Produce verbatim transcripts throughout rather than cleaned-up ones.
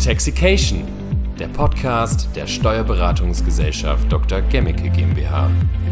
Intaxication, der Podcast der Steuerberatungsgesellschaft Doktor Gemmeke GmbH.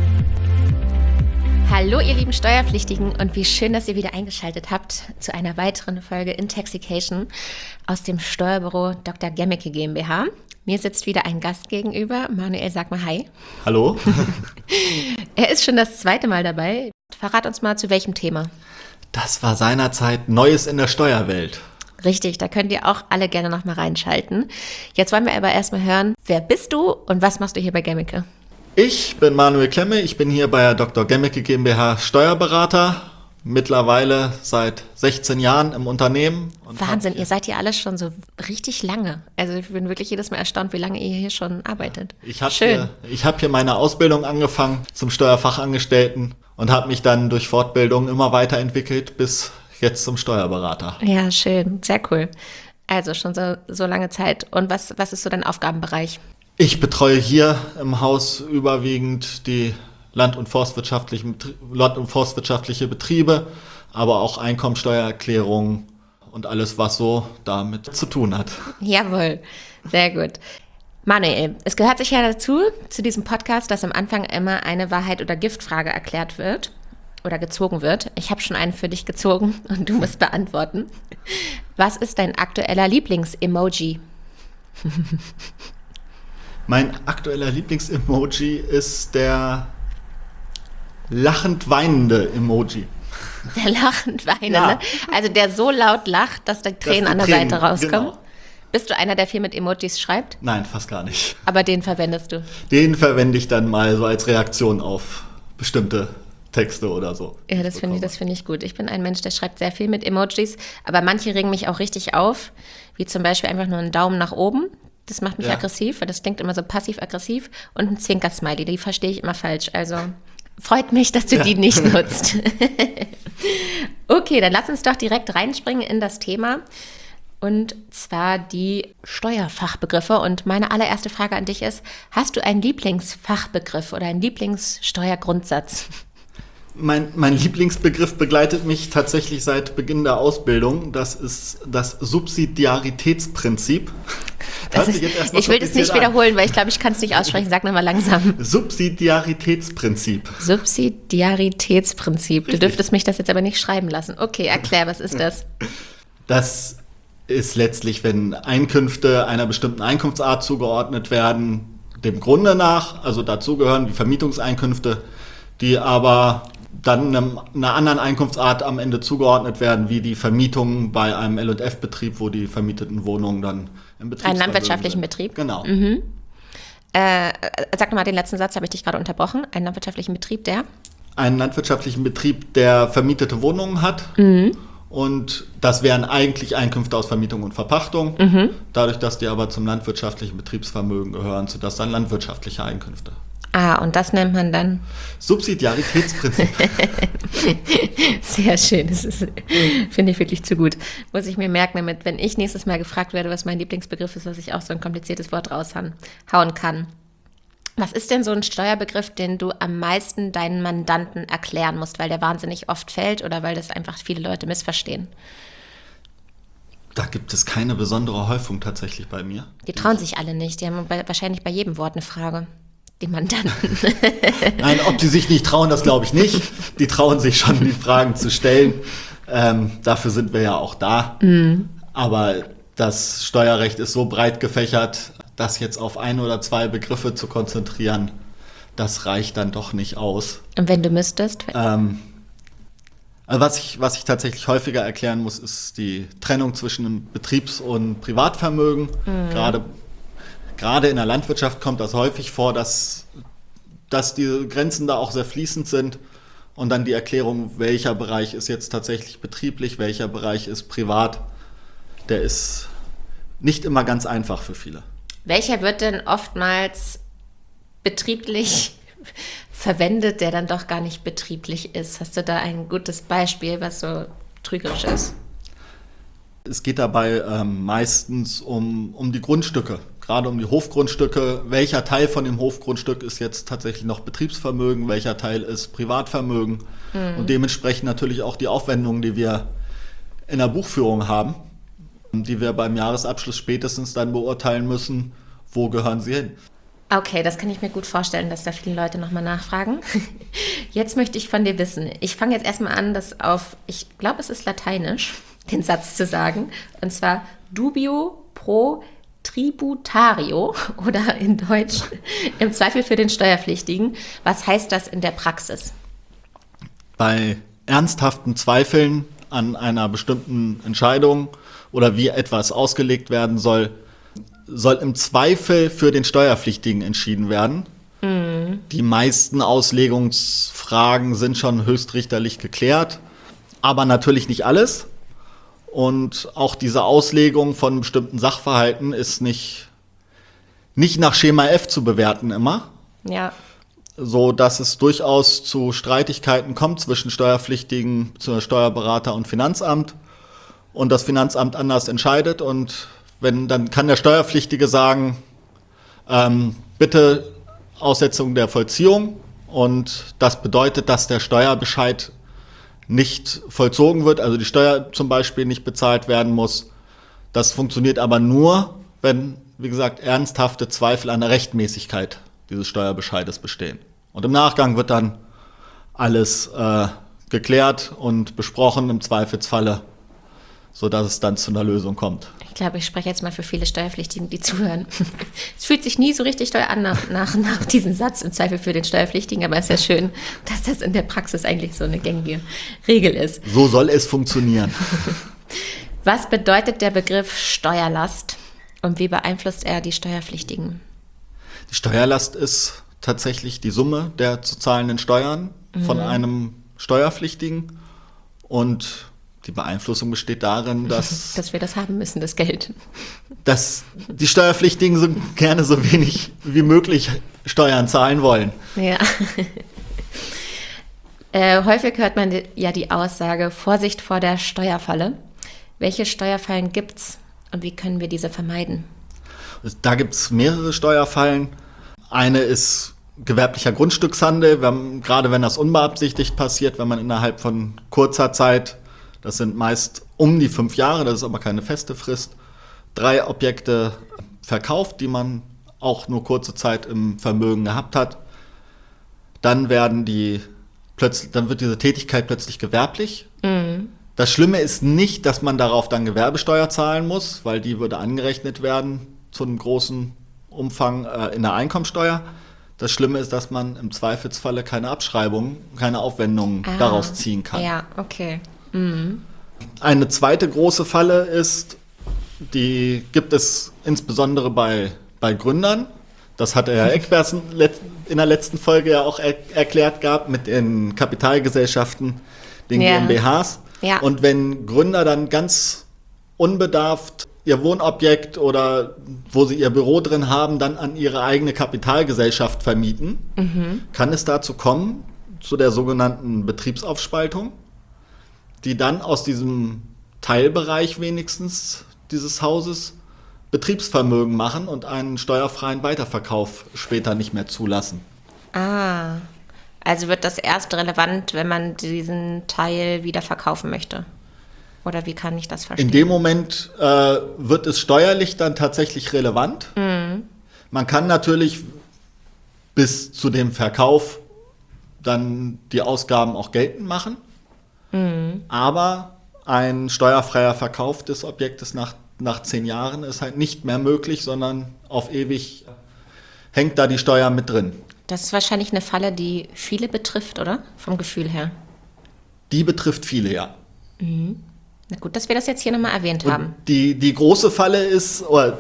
Hallo ihr lieben Steuerpflichtigen und wie schön, dass ihr wieder eingeschaltet habt zu einer weiteren Folge Intaxication aus dem Steuerbüro Doktor Gemmeke GmbH. Mir sitzt wieder ein Gast gegenüber. Manuel, sag mal hi. Hallo. Er ist schon das zweite Mal dabei. Verrat uns mal, zu welchem Thema. Das war seinerzeit Neues in der Steuerwelt. Richtig, da könnt ihr auch alle gerne noch mal reinschalten. Jetzt wollen wir aber erstmal hören, wer bist du und was machst du hier bei Gemmeke? Ich bin Manuel Klemme, ich bin hier bei der Doktor Gemmeke GmbH Steuerberater, mittlerweile seit sechzehn Jahren im Unternehmen. Und Wahnsinn, ihr seid ja alle schon so richtig lange. Also ich bin wirklich jedes Mal erstaunt, wie lange ihr hier schon arbeitet. Ich habe hier, ich hab hier meine Ausbildung angefangen zum Steuerfachangestellten und habe mich dann durch Fortbildung immer weiterentwickelt bis jetzt zum Steuerberater. Ja, schön, sehr cool. Also schon so, so lange Zeit. Und was, was ist so dein Aufgabenbereich? Ich betreue hier im Haus überwiegend die Land- und forstwirtschaftlichen, Land- und forstwirtschaftliche Betriebe, aber auch Einkommensteuererklärungen und alles, was so damit zu tun hat. Jawohl, sehr gut. Manuel, es gehört sich ja dazu, zu diesem Podcast, dass am Anfang immer eine Wahrheit- oder Giftfrage erklärt wird oder gezogen wird. Ich habe schon einen für dich gezogen und du musst beantworten. Was ist dein aktueller Lieblings-Emoji? Mein aktueller Lieblings-Emoji ist der lachend weinende Emoji. Der lachend weinende? Ja. Also der so laut lacht, dass die Tränen dass die an der Tränen, Seite rauskommen? Genau. Bist du einer, der viel mit Emojis schreibt? Nein, fast gar nicht. Aber den verwendest du? Den verwende ich dann mal so als Reaktion auf bestimmte Texte oder so. Ja, das finde ich, das finde ich gut. Ich bin ein Mensch, der schreibt sehr viel mit Emojis, aber manche regen mich auch richtig auf, wie zum Beispiel einfach nur einen Daumen nach oben. Das macht mich Ja. aggressiv, weil das klingt immer so passiv-aggressiv. Und ein Zwinker-Smiley, die verstehe ich immer falsch. Also freut mich, dass du Ja. die nicht nutzt. Okay, dann lass uns doch direkt reinspringen in das Thema. Und zwar die Steuerfachbegriffe. Und meine allererste Frage an dich ist, hast du einen Lieblingsfachbegriff oder einen Lieblingssteuergrundsatz? Mein, mein Lieblingsbegriff begleitet mich tatsächlich seit Beginn der Ausbildung. Das ist das Subsidiaritätsprinzip. Das ist, ich will das nicht wiederholen, weil ich glaube, ich kann es nicht aussprechen. Sag nochmal langsam. Subsidiaritätsprinzip. Subsidiaritätsprinzip. Du Richtig. dürftest mich das jetzt aber nicht schreiben lassen. Okay, erklär, was ist das? Das ist letztlich, wenn Einkünfte einer bestimmten Einkunftsart zugeordnet werden, dem Grunde nach, also dazu gehören die Vermietungseinkünfte, die aber dann einem, einer anderen Einkunftsart am Ende zugeordnet werden, wie die Vermietung bei einem L und F-Betrieb, wo die vermieteten Wohnungen dann im Betrieb sind. Einen landwirtschaftlichen Betrieb? Genau. Mhm. Äh, sag nochmal den letzten Satz, habe ich dich gerade unterbrochen. Einen landwirtschaftlichen Betrieb, der? Einen landwirtschaftlichen Betrieb, der vermietete Wohnungen hat. Mhm. Und das wären eigentlich Einkünfte aus Vermietung und Verpachtung. Mhm. Dadurch, dass die aber zum landwirtschaftlichen Betriebsvermögen gehören, sind das dann landwirtschaftliche Einkünfte. Ah, und das nennt man dann? Subsidiaritätsprinzip. Sehr schön, das ist, finde ich wirklich zu gut. Muss ich mir merken, damit, wenn ich nächstes Mal gefragt werde, was mein Lieblingsbegriff ist, dass ich auch so ein kompliziertes Wort raushauen kann. Was ist denn so ein Steuerbegriff, den du am meisten deinen Mandanten erklären musst, weil der wahnsinnig oft fällt oder weil das einfach viele Leute missverstehen? Da gibt es keine besondere Häufung tatsächlich bei mir. Die trauen sich alle nicht, die haben bei, wahrscheinlich bei jedem Wort eine Frage. Die Mandanten. Nein, ob die sich nicht trauen, das glaube ich nicht. Die trauen sich schon, die Fragen zu stellen. Ähm, dafür sind wir ja auch da. Mhm. Aber das Steuerrecht ist so breit gefächert, das jetzt auf ein oder zwei Begriffe zu konzentrieren, das reicht dann doch nicht aus. Und wenn du müsstest? Ähm, also was ich, was ich tatsächlich häufiger erklären muss, ist die Trennung zwischen dem Betriebs- und Privatvermögen. Mhm. Gerade Gerade in der Landwirtschaft kommt das häufig vor, dass, dass die Grenzen da auch sehr fließend sind und dann die Erklärung, welcher Bereich ist jetzt tatsächlich betrieblich, welcher Bereich ist privat, der ist nicht immer ganz einfach für viele. Welcher wird denn oftmals betrieblich verwendet, der dann doch gar nicht betrieblich ist? Hast du da ein gutes Beispiel, was so trügerisch ist? Es geht dabei ähm, meistens um, um die Grundstücke. Gerade um die Hofgrundstücke, welcher Teil von dem Hofgrundstück ist jetzt tatsächlich noch Betriebsvermögen, welcher Teil ist Privatvermögen mhm. und dementsprechend natürlich auch die Aufwendungen, die wir in der Buchführung haben. die wir beim Jahresabschluss spätestens dann beurteilen müssen, wo gehören sie hin. Okay, das kann ich mir gut vorstellen, dass da viele Leute nochmal nachfragen. Jetzt möchte ich von dir wissen. Ich fange jetzt erstmal an, das auf, ich glaube, es ist lateinisch, den Satz zu sagen. Und zwar dubio pro tributario oder in Deutsch im Zweifel für den Steuerpflichtigen. Was heißt das in der Praxis? Bei ernsthaften Zweifeln an einer bestimmten Entscheidung oder wie etwas ausgelegt werden soll, soll im Zweifel für den Steuerpflichtigen entschieden werden. Mhm. Die meisten Auslegungsfragen sind schon höchstrichterlich geklärt, aber natürlich nicht alles. Und auch diese Auslegung von bestimmten Sachverhalten ist nicht, nicht nach Schema F zu bewerten immer. Ja. So dass es durchaus zu Streitigkeiten kommt zwischen Steuerpflichtigen, zu Steuerberater und Finanzamt und das Finanzamt anders entscheidet und wenn, dann kann der Steuerpflichtige sagen, ähm, bitte Aussetzung der Vollziehung und das bedeutet, dass der Steuerbescheid nicht vollzogen wird, also die Steuer zum Beispiel nicht bezahlt werden muss. Das funktioniert aber nur, wenn, wie gesagt, ernsthafte Zweifel an der Rechtmäßigkeit dieses Steuerbescheides bestehen. Und im Nachgang wird dann alles äh, geklärt und besprochen im Zweifelsfalle, sodass es dann zu einer Lösung kommt. Ich glaube, ich spreche jetzt mal für viele Steuerpflichtigen, die zuhören. Es fühlt sich nie so richtig doll an nach, nach, nach diesem Satz, im Zweifel für den Steuerpflichtigen, aber es ist ja schön, dass das in der Praxis eigentlich so eine gängige Regel ist. So soll es funktionieren. Was bedeutet der Begriff Steuerlast und wie beeinflusst er die Steuerpflichtigen? Die Steuerlast ist tatsächlich die Summe der zu zahlenden Steuern mhm. von einem Steuerpflichtigen und die Beeinflussung besteht darin, dass, dass wir das haben müssen, das Geld. Dass die Steuerpflichtigen so gerne so wenig wie möglich Steuern zahlen wollen. Ja. äh, häufig hört man ja die Aussage, Vorsicht vor der Steuerfalle. Welche Steuerfallen gibt's und wie können wir diese vermeiden? Da gibt es mehrere Steuerfallen. Eine ist gewerblicher Grundstückshandel, wenn, gerade wenn das unbeabsichtigt passiert, wenn man innerhalb von kurzer Zeit, das sind meist um die fünf Jahre, das ist aber keine feste Frist, drei Objekte verkauft, die man auch nur kurze Zeit im Vermögen gehabt hat. Dann werden die plötzlich, dann wird diese Tätigkeit plötzlich gewerblich. Mhm. Das Schlimme ist nicht, dass man darauf dann Gewerbesteuer zahlen muss, weil die würde angerechnet werden zu einem großen Umfang äh, in der Einkommensteuer. Das Schlimme ist, dass man im Zweifelsfalle keine Abschreibung, keine Aufwendungen ah, daraus ziehen kann. Ja, okay. Mhm. Eine zweite große Falle ist, die gibt es insbesondere bei, bei Gründern. Das hat der Herr Eckberts in der letzten Folge ja auch er, erklärt gehabt mit den Kapitalgesellschaften, den ja. GmbHs. Ja. Und wenn Gründer dann ganz unbedarft ihr Wohnobjekt oder wo sie ihr Büro drin haben, dann an ihre eigene Kapitalgesellschaft vermieten, mhm. kann es dazu kommen, zu der sogenannten Betriebsaufspaltung, die dann aus diesem Teilbereich wenigstens dieses Hauses Betriebsvermögen machen und einen steuerfreien Weiterverkauf später nicht mehr zulassen. Ah, also wird das erst relevant, wenn man diesen Teil wieder verkaufen möchte? Oder wie kann ich das verstehen? In dem Moment äh, wird es steuerlich dann tatsächlich relevant. Mhm. Man kann natürlich bis zu dem Verkauf dann die Ausgaben auch geltend machen. Mhm. Aber ein steuerfreier Verkauf des Objektes nach, nach zehn Jahren ist halt nicht mehr möglich, sondern auf ewig hängt da die Steuer mit drin. Das ist wahrscheinlich eine Falle, die viele betrifft, oder? Vom Gefühl her. Die betrifft viele, ja. Mhm. Na gut, dass wir das jetzt hier nochmal erwähnt Und haben. Die, die große Falle ist, oder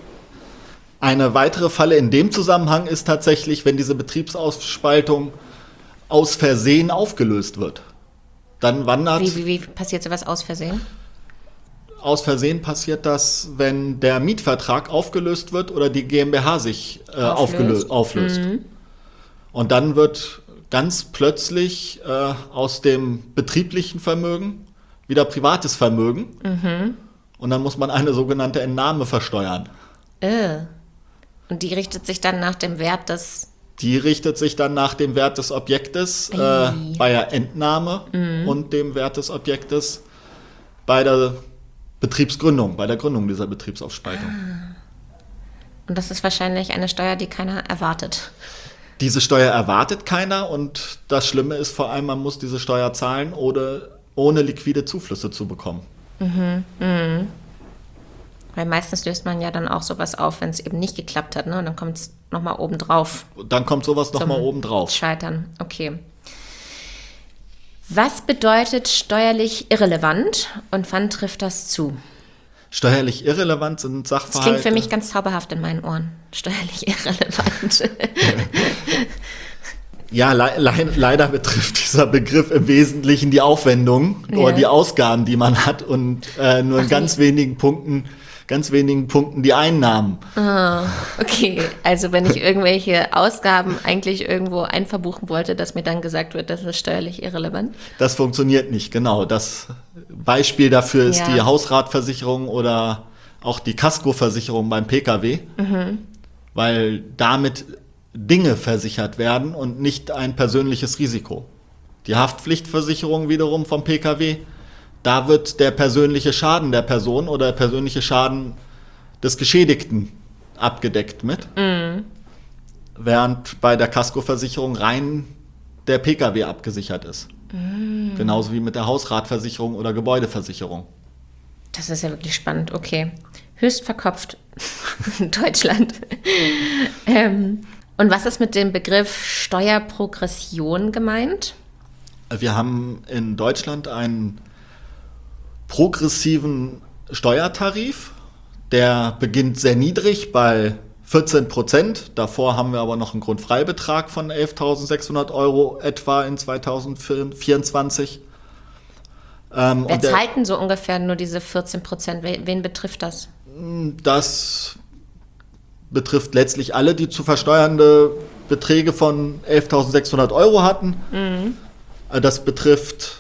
eine weitere Falle in dem Zusammenhang ist tatsächlich, wenn diese Betriebsaufspaltung aus Versehen aufgelöst wird. Dann wandert... Wie, wie, wie passiert sowas aus Versehen? Aus Versehen passiert das, wenn der Mietvertrag aufgelöst wird oder die GmbH sich äh, aufgelöst. auflöst. Mhm. Und dann wird ganz plötzlich äh, aus dem betrieblichen Vermögen wieder privates Vermögen. Mhm. Und dann muss man eine sogenannte Entnahme versteuern. Äh. Und die richtet sich dann nach dem Wert des... Die richtet sich dann nach dem Wert des Objektes äh, bei der Entnahme mhm. und dem Wert des Objektes bei der Betriebsgründung, bei der Gründung dieser Betriebsaufspaltung. Ah. Und das ist wahrscheinlich eine Steuer, die keiner erwartet. Diese Steuer erwartet keiner und das Schlimme ist vor allem, man muss diese Steuer zahlen, ohne, ohne liquide Zuflüsse zu bekommen. Mhm. Mhm. Weil meistens löst man ja dann auch sowas auf, wenn es eben nicht geklappt hat, ne? Und dann kommt es nochmal oben drauf. Dann kommt sowas nochmal oben drauf. Scheitern, okay. Was bedeutet steuerlich irrelevant und wann trifft das zu? Steuerlich irrelevant sind Sachverhalte. Das klingt für mich ganz zauberhaft in meinen Ohren. Steuerlich irrelevant. Ja, le le leider betrifft dieser Begriff im Wesentlichen die Aufwendungen ja. oder die Ausgaben, die man hat und äh, nur in Ach, ganz wenigen Punkten, ganz wenigen Punkten die Einnahmen. Ah, okay. Also wenn ich irgendwelche Ausgaben eigentlich irgendwo einverbuchen wollte, dass mir dann gesagt wird, das ist steuerlich irrelevant? Das funktioniert nicht, genau. Das Beispiel dafür ist ja. die Hausratversicherung oder auch die Kaskoversicherung beim Pkw, mhm. weil damit Dinge versichert werden und nicht ein persönliches Risiko. Die Haftpflichtversicherung wiederum vom Pkw, da wird der persönliche Schaden der Person oder der persönliche Schaden des Geschädigten abgedeckt mit, mhm. während bei der Kaskoversicherung rein der Pkw abgesichert ist. Mhm. Genauso wie mit der Hausratversicherung oder Gebäudeversicherung. Das ist ja wirklich spannend, okay. Höchst verkopft in Deutschland. ähm, und was ist mit dem Begriff Steuerprogression gemeint? Wir haben in Deutschland einen progressiven Steuertarif, der beginnt sehr niedrig bei vierzehn Prozent. Davor haben wir aber noch einen Grundfreibetrag von elftausendsechshundert Euro etwa in zweitausendvierundzwanzig. Ähm, Wer zahlt denn so ungefähr nur diese vierzehn Prozent? Wen betrifft das? Das betrifft letztlich alle, die zu versteuernde Beträge von elftausendsechshundert Euro hatten. Mhm. Das betrifft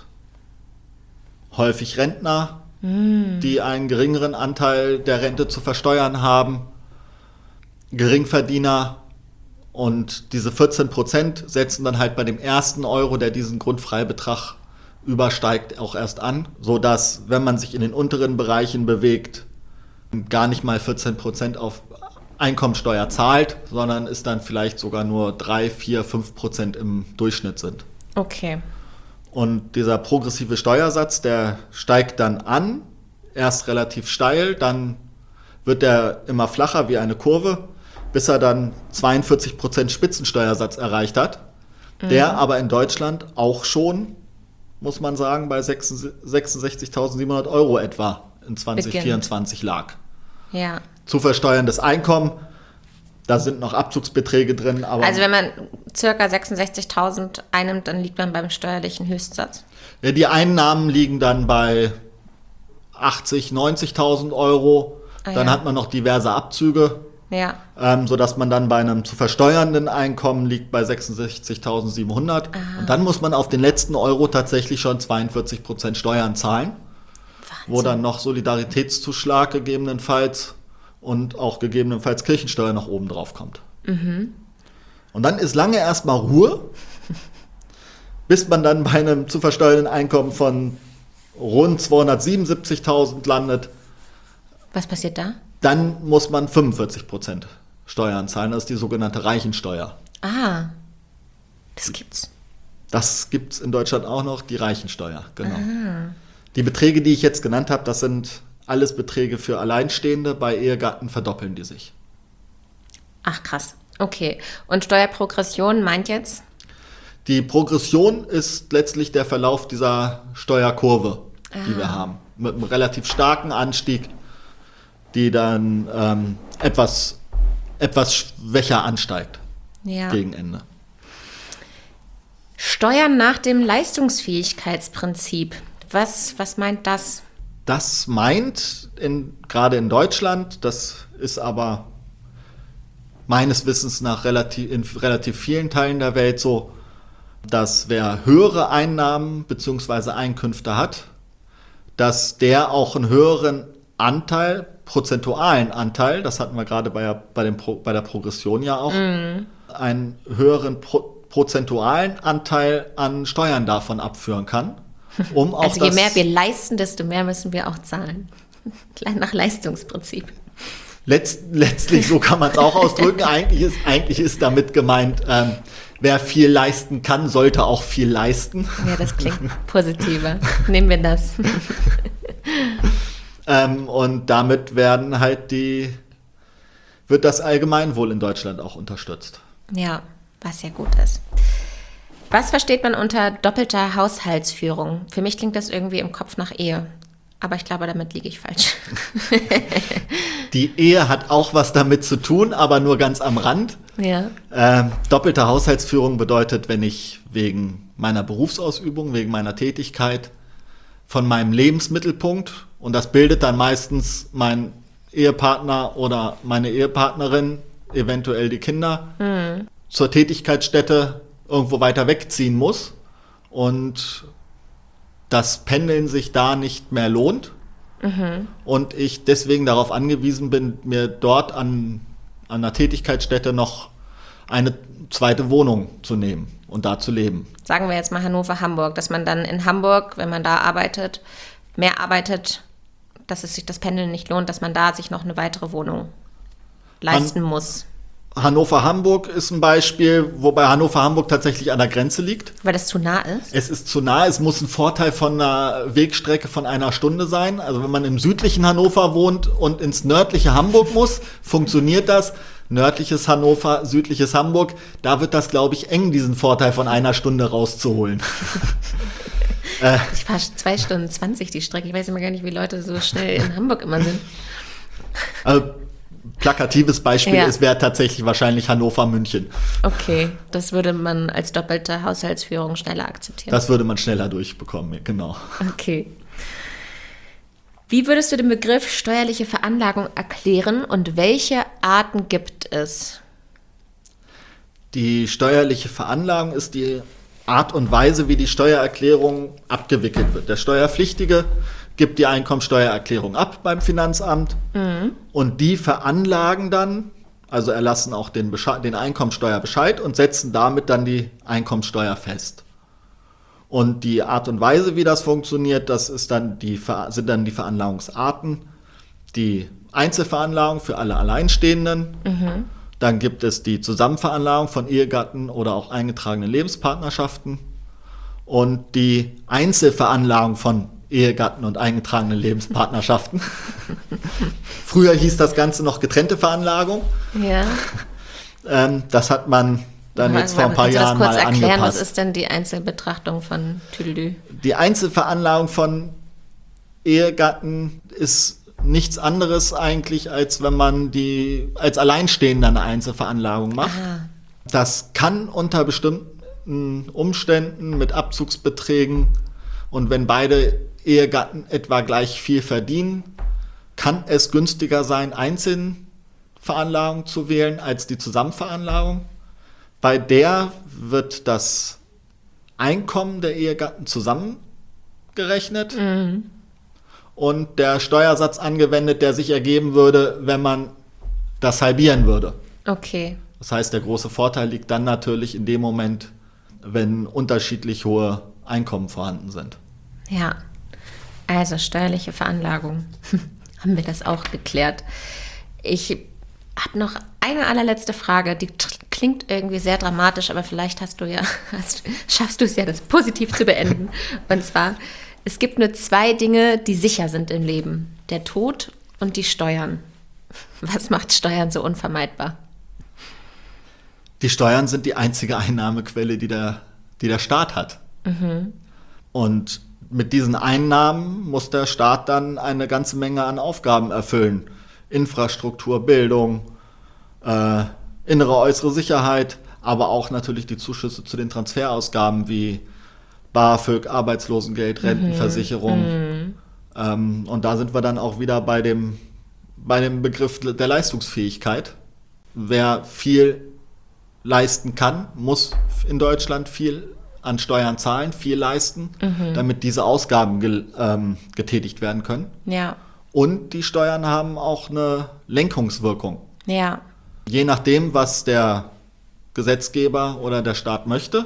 häufig Rentner, mm. die einen geringeren Anteil der Rente zu versteuern haben, Geringverdiener, und diese vierzehn Prozent setzen dann halt bei dem ersten Euro, der diesen Grundfreibetrag übersteigt, auch erst an, sodass, wenn man sich in den unteren Bereichen bewegt, gar nicht mal vierzehn Prozent auf Einkommensteuer zahlt, sondern es dann vielleicht sogar nur drei, vier, fünf Prozent im Durchschnitt sind. Okay. Und dieser progressive Steuersatz, der steigt dann an, erst relativ steil, dann wird er immer flacher wie eine Kurve, bis er dann zweiundvierzig Prozent Spitzensteuersatz erreicht hat, mhm. der aber in Deutschland auch schon, muss man sagen, bei sechsundsechzigtausendsiebenhundert Euro etwa in zweitausendvierundzwanzig lag. Ja. Zu versteuerndes Einkommen, da sind noch Abzugsbeträge drin. Aber also wenn man ca. sechsundsechzigtausend einnimmt, dann liegt man beim steuerlichen Höchstsatz? Ja, die Einnahmen liegen dann bei achtzigtausend, neunzigtausend Euro. Ah, dann ja. hat man noch diverse Abzüge, ja. ähm, sodass man dann bei einem zu versteuernden Einkommen liegt bei sechsundsechzigtausendsiebenhundert. Ah. Und dann muss man auf den letzten Euro tatsächlich schon zweiundvierzig Prozent Steuern zahlen, Wahnsinn. Wo dann noch Solidaritätszuschlag gegebenenfalls und auch gegebenenfalls Kirchensteuer noch oben drauf kommt. Mhm. Und dann ist lange erstmal Ruhe, bis man dann bei einem zu versteuernden Einkommen von rund zweihundertsiebenundsiebzigtausend landet. Was passiert da? Dann muss man fünfundvierzig Prozent Steuern zahlen. Das ist die sogenannte Reichensteuer. Ah, das gibt's. Das gibt's in Deutschland auch noch, die Reichensteuer, genau. Ah. Die Beträge, die ich jetzt genannt habe, das sind alles Beträge für Alleinstehende. Bei Ehegatten verdoppeln die sich. Ach krass, okay. Und Steuerprogression meint jetzt? Die Progression ist letztlich der Verlauf dieser Steuerkurve, ah. die wir haben. Mit einem relativ starken Anstieg, die dann ähm, etwas, etwas schwächer ansteigt ja. gegen Ende. Steuern nach dem Leistungsfähigkeitsprinzip. Was, was meint das? Das meint, in, gerade in Deutschland, das ist aber meines Wissens nach relativ, in relativ vielen Teilen der Welt so, dass wer höhere Einnahmen bzw. Einkünfte hat, dass der auch einen höheren Anteil, prozentualen Anteil, das hatten wir gerade bei, bei, dem Pro, bei der Progression ja auch, mm. einen höheren Pro, prozentualen Anteil an Steuern davon abführen kann. Um auch also je das, mehr wir leisten, desto mehr müssen wir auch zahlen. Nach Leistungsprinzip. Letzt, letztlich, so kann man es auch ausdrücken. Eigentlich ist, eigentlich ist damit gemeint, ähm, wer viel leisten kann, sollte auch viel leisten. Ja, das klingt positiver. Nehmen wir das. ähm, und damit werden halt die, wird das Allgemeinwohl in Deutschland auch unterstützt. Ja, was ja gut ist. Was versteht man unter doppelter Haushaltsführung? Für mich klingt das irgendwie im Kopf nach Ehe. Aber ich glaube, damit liege ich falsch. Die Ehe hat auch was damit zu tun, aber nur ganz am Rand. Ja. Ähm, doppelte Haushaltsführung bedeutet, wenn ich wegen meiner Berufsausübung, wegen meiner Tätigkeit von meinem Lebensmittelpunkt, und das bildet dann meistens mein Ehepartner oder meine Ehepartnerin, eventuell die Kinder, mhm. zur Tätigkeitsstätte irgendwo weiter wegziehen muss und das Pendeln sich da nicht mehr lohnt mhm. und ich deswegen darauf angewiesen bin, mir dort an, an einer Tätigkeitsstätte noch eine zweite Wohnung zu nehmen und da zu leben. Sagen wir jetzt mal Hannover, Hamburg, dass man dann in Hamburg, wenn man da arbeitet, mehr arbeitet, dass es sich das Pendeln nicht lohnt, dass man da sich noch eine weitere Wohnung leisten Han- muss. Hannover-Hamburg ist ein Beispiel, wobei Hannover-Hamburg tatsächlich an der Grenze liegt. Weil das zu nah ist? Es ist zu nah, es muss ein Vorteil von einer Wegstrecke von einer Stunde sein. Also wenn man im südlichen Hannover wohnt und ins nördliche Hamburg muss, funktioniert das. Nördliches Hannover, südliches Hamburg, da wird das, glaube ich, eng, diesen Vorteil von einer Stunde rauszuholen. äh, ich fahre zwei Stunden zwanzig die Strecke. Ich weiß immer gar nicht, wie Leute so schnell in Hamburg immer sind. Also, plakatives Beispiel, ja. Es wäre tatsächlich wahrscheinlich Hannover-München. Okay, das würde man als doppelte Haushaltsführung schneller akzeptieren. Das würde man schneller durchbekommen, genau. Okay. Wie würdest du den Begriff steuerliche Veranlagung erklären und welche Arten gibt es? Die steuerliche Veranlagung ist die Art und Weise, wie die Steuererklärung abgewickelt wird. Der Steuerpflichtige gibt die Einkommensteuererklärung ab beim Finanzamt mhm. und die veranlagen dann, also erlassen auch den, Besche- den Einkommensteuerbescheid und setzen damit dann die Einkommensteuer fest. Und die Art und Weise, wie das funktioniert, das ist dann die, sind dann die Veranlagungsarten, die Einzelveranlagung für alle Alleinstehenden, mhm. dann gibt es die Zusammenveranlagung von Ehegatten oder auch eingetragenen Lebenspartnerschaften und die Einzelveranlagung von Ehegatten und eingetragenen Lebenspartnerschaften. Früher hieß das Ganze noch getrennte Veranlagung. Ja. Ähm, das hat man dann aber, jetzt vor ein paar Jahren mal angepasst. Erklären, was ist denn die Einzelbetrachtung von Tüdelü? Die Einzelveranlagung von Ehegatten ist nichts anderes eigentlich, als wenn man die als Alleinstehender eine Einzelveranlagung macht. Aha. Das kann unter bestimmten Umständen mit Abzugsbeträgen und wenn beide Ehegatten etwa gleich viel verdienen, kann es günstiger sein, Einzelveranlagung zu wählen als die Zusammenveranlagung. Bei der wird das Einkommen der Ehegatten zusammengerechnet mhm. und der Steuersatz angewendet, der sich ergeben würde, wenn man das halbieren würde. Okay. Das heißt, der große Vorteil liegt dann natürlich in dem Moment, wenn unterschiedlich hohe Einkommen vorhanden sind. Ja, also steuerliche Veranlagung. Haben wir das auch geklärt. Ich habe noch eine allerletzte Frage, die t- klingt irgendwie sehr dramatisch, aber vielleicht hast du ja, hast, schaffst du es ja, das positiv zu beenden. Und zwar, es gibt nur zwei Dinge, die sicher sind im Leben. Der Tod und die Steuern. Was macht Steuern so unvermeidbar? Die Steuern sind die einzige Einnahmequelle, die der, die der Staat hat. Mhm. Und mit diesen Einnahmen muss der Staat dann eine ganze Menge an Aufgaben erfüllen. Infrastruktur, Bildung, äh, innere, äußere Sicherheit, aber auch natürlich die Zuschüsse zu den Transferausgaben wie BAföG, Arbeitslosengeld, Rentenversicherung. Mhm. Ähm, und da sind wir dann auch wieder bei dem, bei dem Begriff der Leistungsfähigkeit. Wer viel leisten kann, muss in Deutschland viel an Steuern zahlen, viel leisten, mhm. damit diese Ausgaben ge- ähm, getätigt werden können. Ja. Und die Steuern haben auch eine Lenkungswirkung. Ja. Je nachdem, was der Gesetzgeber oder der Staat möchte.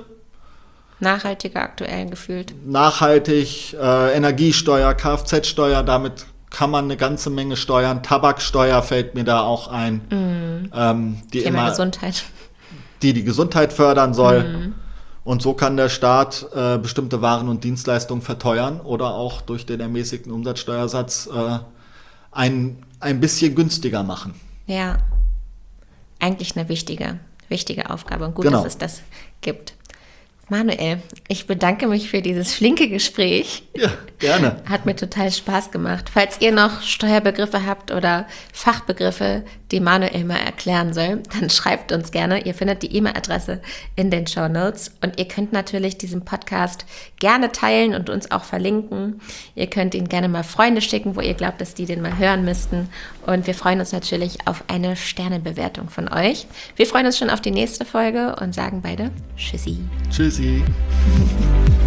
Nachhaltiger aktuell gefühlt. Nachhaltig, äh, Energiesteuer, Kfz-Steuer, damit kann man eine ganze Menge steuern. Tabaksteuer fällt mir da auch ein, mm. ähm, die Thema immer Gesundheit. die die Gesundheit fördern soll. Mm. Und so kann der Staat äh, bestimmte Waren und Dienstleistungen verteuern oder auch durch den ermäßigten Umsatzsteuersatz äh, ein, ein bisschen günstiger machen. Ja, eigentlich eine wichtige, wichtige Aufgabe und gut, genau. dass es das gibt. Manuel, ich bedanke mich für dieses flinke Gespräch. Ja, gerne. Hat mir total Spaß gemacht. Falls ihr noch Steuerbegriffe habt oder Fachbegriffe, die Manuel mal erklären soll, dann schreibt uns gerne. Ihr findet die E-Mail-Adresse in den Shownotes und ihr könnt natürlich diesen Podcast gerne teilen und uns auch verlinken. Ihr könnt ihn gerne mal Freunde schicken, wo ihr glaubt, dass die den mal hören müssten. Und wir freuen uns natürlich auf eine Sternebewertung von euch. Wir freuen uns schon auf die nächste Folge und sagen beide Tschüssi. Tschüssi.